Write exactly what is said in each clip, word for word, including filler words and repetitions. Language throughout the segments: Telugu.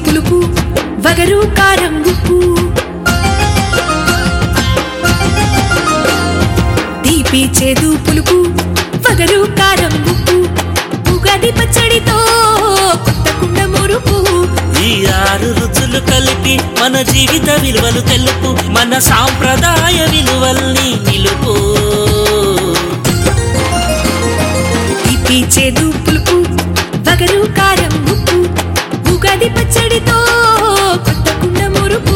పులుపు వగరు కారం ఉప్పు తీపి చేదు పులుపు వగరు కారం ఉప్పు ఉగాది పచ్చడితో కొత్త కుండ మురుపు ఈ ఆరు రుచులు కలిపి మన జీవిత విలువలు తెలుపు మన సాంప్రదాయ విలువల్ని నిలుపు తీపి చేదు పులుపు వగరు కారం ఉప్పు ఉగాది పచ్చడితో కొత్త కుండ మురుపు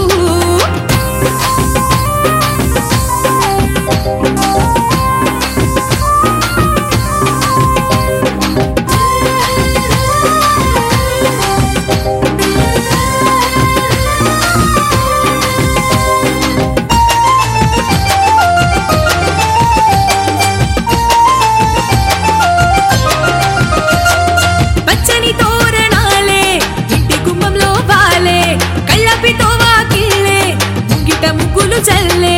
పచ్చని తోరణాలే ఇంటి గుమ్మంలో వాలే కళ్ళపితో వాకిళ్ళే ముంగిట ముగ్గులు చల్లే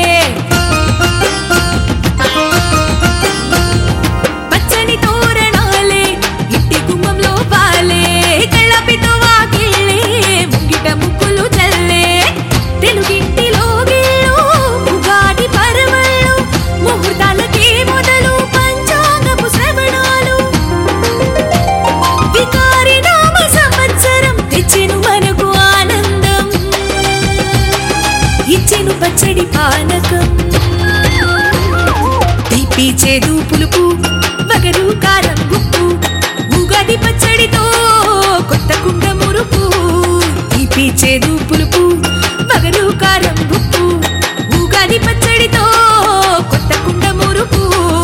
పచ్చని తోరణాలే ఇంటి గుమ్మంలో వాలే కళ్ళపితో వాకిళ్ళే ముంగిట ముగ్గులు చల్లే తెలుగింటిలో గిళ్ళు ఉగాది పరవళ్ళు ముహూర్తాలకే మొదలు పంచాంగపు శ్రవణాలు వికారి నామ సంవత్సరం తెచ్చెను మనకు ఆనందం ఇచ్చెను పచ్చడి పానకం తీపి చేదు పులుపు వగరు కారం ఉప్పు ఉగాది పచ్చడితో కొత్త కుండ మురుపు తీపి చేదు పులుపు వగరు కారం ఉప్పు ఉగాది పచ్చడితో కొత్త కుండ మురుపు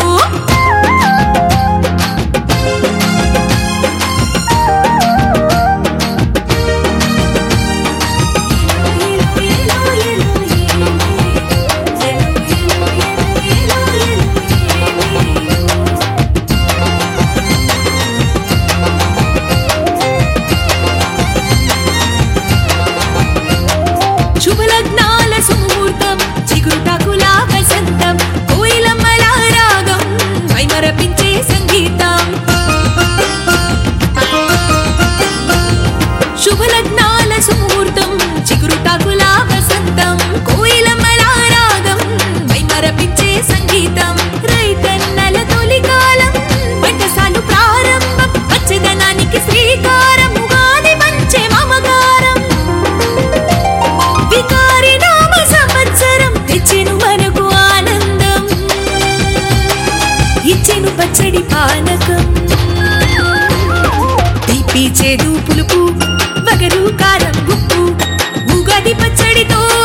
శుభలగ్నాల సుముహూర్తం చిగురుటాకుల వసంతం కోయిలమ్మల రాగం మైమరపించే సంగీతం శుభలగ్నాల సుముహూర్తం చిగురుటాకుల వసంతం కోయిలమ్మల రాగం మైమరపించే సంగీతం రైతన్నల తొలికాలం పంటసాలు ప్రారంభం పచ్చదనానికి శ్రీకారం ఉగాది పంచే మమకారం వికారి నామ సంవత్సరం తెచ్చెను మనకు ఆనందం ఇచ్చెను పచ్చడి పానకం తీపి చేదు పులుపు వగరు కారం ఉప్పు ఉగాది పచ్చడితో